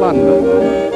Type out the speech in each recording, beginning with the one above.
London.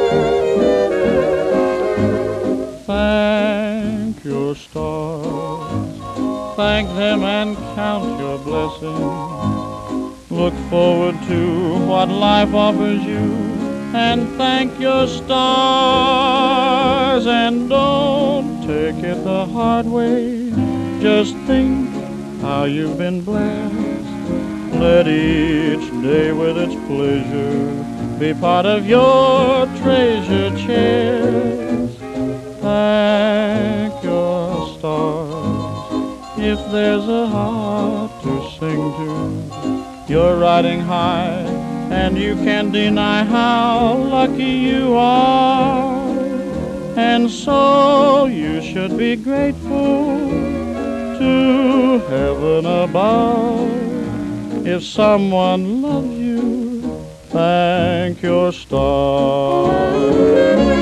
Thank your stars, thank them and count your blessings. Look forward to what life offers you and thank your stars, and don't take it the hard way. Just think how you've been blessed. Let each day with its pleasure be part of your treasure chest. Thank your stars. If there's a heart to sing to, you're riding high, and you can't deny how lucky you are. And so you should be grateful to heaven above. If someone loves you, thank your stars.